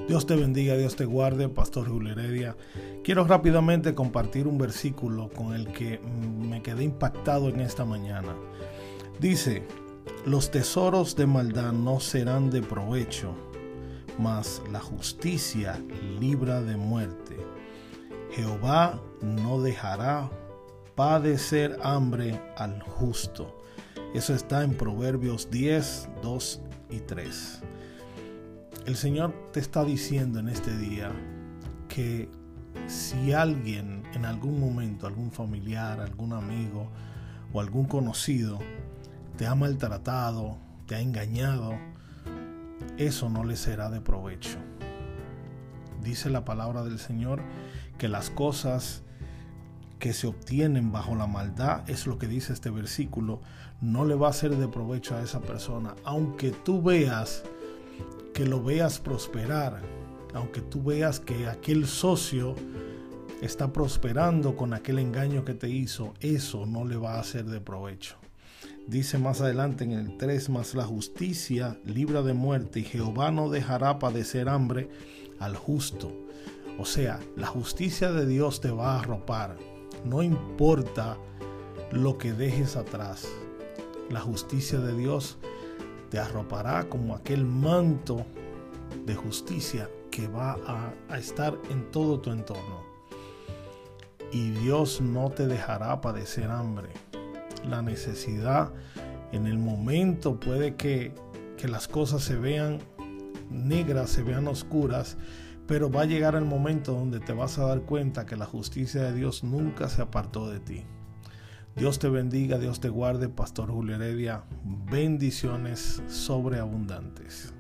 Dios te bendiga, Dios te guarde, Pastor Julio Heredia. Quiero rápidamente compartir un versículo con el que me quedé impactado en esta mañana. Dice: los tesoros de maldad no serán de provecho, mas la justicia libra de muerte. Jehová no dejará padecer hambre al justo. Eso está en Proverbios 10, 2 y 3. El Señor te está diciendo en este día que si alguien en algún momento, algún familiar, algún amigo o algún conocido te ha maltratado, te ha engañado, eso no le será de provecho. Dice la palabra del Señor que las cosas que se obtienen bajo la maldad, es lo que dice este versículo, no le va a ser de provecho a esa persona, aunque tú veas que lo veas prosperar, aunque tú veas que aquel socio está prosperando con aquel engaño que te hizo, eso no le va a ser de provecho. Dice más adelante en el 3, mas la justicia libra de muerte y Jehová no dejará padecer hambre al justo. O sea, la justicia de Dios te va a arropar, no importa lo que dejes atrás. La justicia de Dios te arropará como aquel manto de justicia que va a estar en todo tu entorno. Y Dios no te dejará padecer hambre. La necesidad en el momento puede que las cosas se vean negras, se vean oscuras, pero va a llegar el momento donde te vas a dar cuenta que la justicia de Dios nunca se apartó de ti. Dios te bendiga, Dios te guarde, Pastor Julio Heredia. Bendiciones sobreabundantes.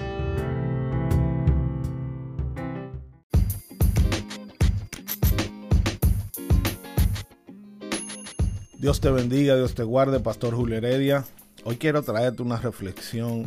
Dios te bendiga, Dios te guarde, Pastor Julio Heredia. Hoy quiero traerte una reflexión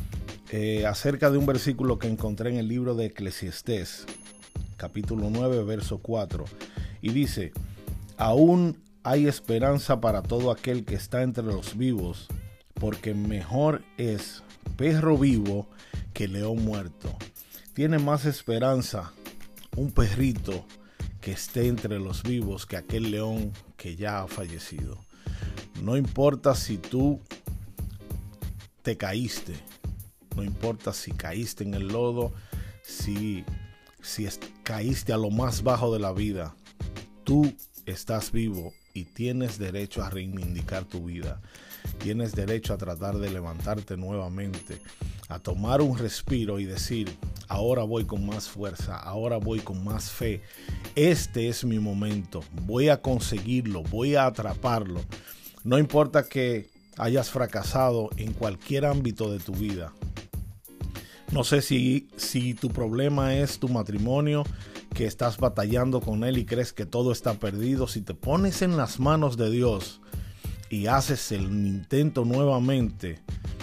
acerca de un versículo que encontré en el libro de Eclesiastés, capítulo 9, verso 4. Y dice: aún hay esperanza para todo aquel que está entre los vivos, porque mejor es perro vivo que león muerto. Tiene más esperanza un perrito que esté entre los vivos que aquel león que ya ha fallecido. No importa si tú te caíste, no importa si caíste en el lodo, si caíste a lo más bajo de la vida, tú estás vivo y tienes derecho a reivindicar tu vida. Tienes derecho a tratar de levantarte nuevamente, a tomar un respiro y decir: ahora voy con más fuerza, ahora voy con más fe. Este es mi momento, voy a conseguirlo, voy a atraparlo. No importa que hayas fracasado en cualquier ámbito de tu vida. No sé si tu problema es tu matrimonio, que estás batallando con él y crees que todo está perdido. Si te pones en las manos de Dios y haces el intento nuevamente,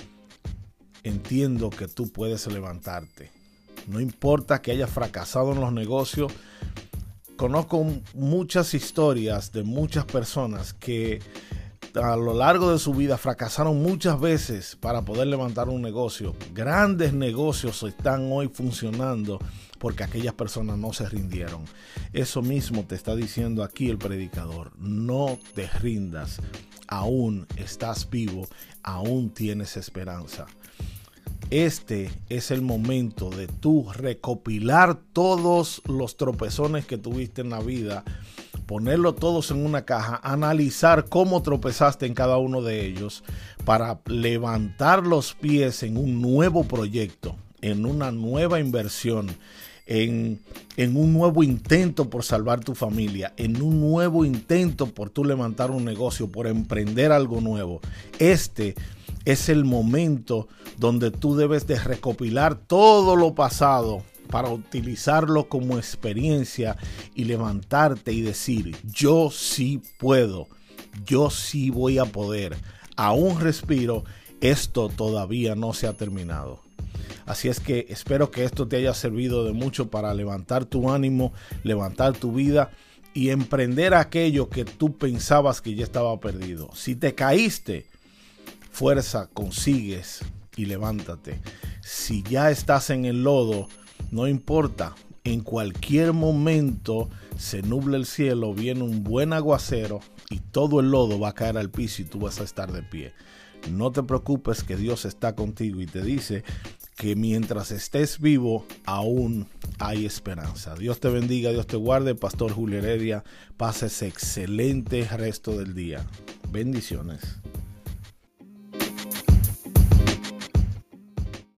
entiendo que tú puedes levantarte. No importa que hayas fracasado en los negocios. Conozco muchas historias de muchas personas que a lo largo de su vida fracasaron muchas veces para poder levantar un negocio. Grandes negocios están hoy funcionando porque aquellas personas no se rindieron. Eso mismo te está diciendo aquí el predicador. No te rindas. Aún estás vivo, aún tienes esperanza. Este es el momento de tú recopilar todos los tropezones que tuviste en la vida, ponerlos todos en una caja, analizar cómo tropezaste en cada uno de ellos para levantar los pies en un nuevo proyecto, en una nueva inversión, en un nuevo intento por salvar tu familia, en un nuevo intento por tú levantar un negocio, por emprender algo nuevo. Este es el momento donde tú debes de recopilar todo lo pasado para utilizarlo como experiencia y levantarte y decir: yo sí puedo, yo sí voy a poder. Aún respiro, esto todavía no se ha terminado. Así es que espero que esto te haya servido de mucho para levantar tu ánimo, levantar tu vida y emprender aquello que tú pensabas que ya estaba perdido. Si te caíste, fuerza, consigues y levántate. Si ya estás en el lodo, No importa, en cualquier momento se nubla el cielo, viene un buen aguacero y todo el lodo va a caer al piso y tú vas a estar de pie. No te preocupes, que Dios está contigo y te dice que mientras estés vivo aún hay esperanza. Dios te bendiga, Dios te guarde. Pastor Julio Heredia, pasa ese excelente resto del día. Bendiciones.